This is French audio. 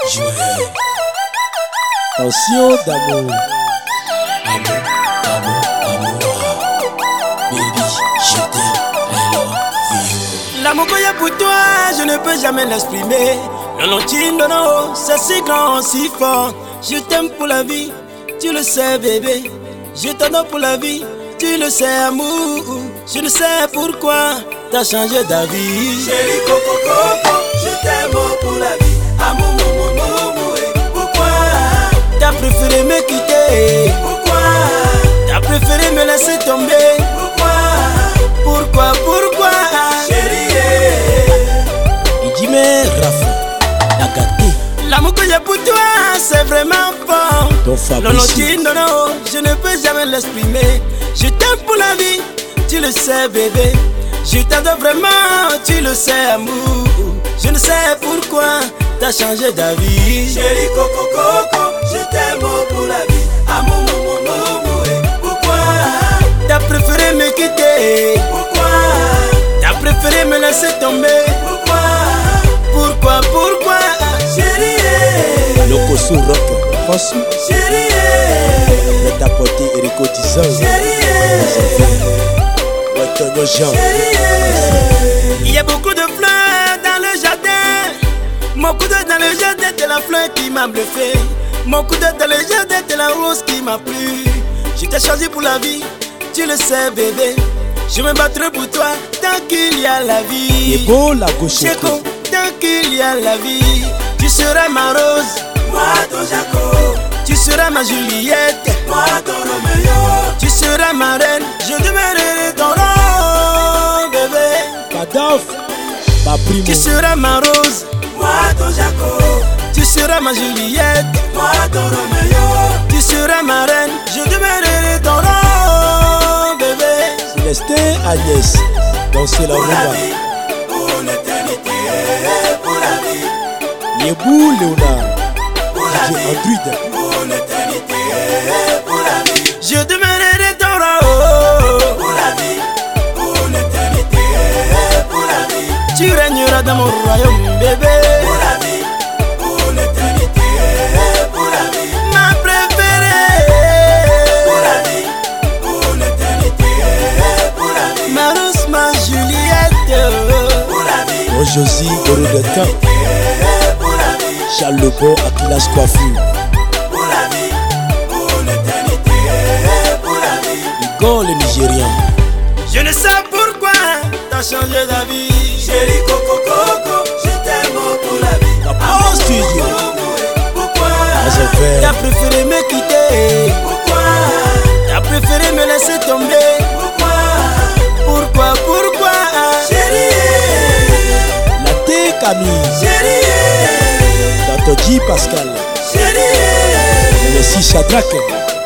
Joël. Passion d'amour. Amour, amour, amour. Baby, je t'aime, I love you. L'amour qu'il y a pour toi, je ne peux jamais l'exprimer. Non, non, c'est si grand, si fort. Je t'aime pour la vie, tu le sais, bébé. Je t'adore pour la vie, tu le sais, amour. Je ne sais pourquoi t'as changé d'avis. Chérie, coco, coco, je t'aime pour la vie. Amour, pourquoi t'as préféré me quitter? Pourquoi t'as préféré me laisser tomber? Pourquoi chérie? Il dit mais Rafa, la gâté. L'amour que j'ai pour toi, c'est vraiment fort. Ton Fabrice. Non, je ne peux jamais l'exprimer. Je t'aime pour la vie, tu le sais, bébé. Je t'adore vraiment, tu le sais, amour. Je ne sais pourquoi t'as changé d'avis. Chérie, coco, coco, je t'aime pour la vie. Amour, pourquoi t'as préféré me quitter? Pourquoi t'as préféré me laisser tomber? Pourquoi, chérie? Lokosu rock, François. Chérie, Le tapoté Erico Tizan. Ouais, Tonio Jean. il y a beaucoup de fleurs dans le jardin. Mon coup d'œil dans le jardin, c'est la fleur qui m'a bluffé. Mon coup d'œil dans le jardin, c'est la rose qui m'a plu. Je t'ai choisi pour la vie, tu le sais, bébé. Je me battrai pour toi tant qu'il y a la vie. Et beau la gauche. Checo, tant qu'il y a la vie, tu seras ma rose, moi ton Jaco. Tu seras ma Juliette, moi ton Roméo. Tu seras ma reine, je demeurerai ton nom, bébé. Kadaf, ma primo. Tu seras ma rose, moi ton Jaco. Tu seras ma Juliette, moi ton Roméo. Tu seras ma reine, je demeurerai ton nom, bébé. Célestin Agnès, danser la Pour la rumba. vie, pour l'éternité, pour la vie, Yebou Léonard, pour la DJ vie, Android. pour l'éternité, pour la vie. Je demeurerai ton roi, pour la vie, pour l'éternité, pour la vie. Tu régneras dans mon royaume, bébé. Pour la vie, pour l'éternité, pour la vie. Ma préférée. Pour la vie, pour l'éternité, pour la vie. Ma Rose, ma Juliette. Pour la vie. Mon Josie, Heureux de temps. Pour la vie. Charles Lebon, Akilas Coiffure. Pour la vie, pour l'éternité, pour la vie. Igor le Nigérian. Je ne sais pourquoi t'as changé d'avis. Chérie, coco, coco, je t'aime pour la vie. Capo Studio. Pourquoi Azovert. t'as préféré me quitter? Pourquoi t'as préféré me laisser tomber? Pourquoi chérie? La T Camille. Chérie, Dr. J Pascal. chérie. Le 6 Shadrach.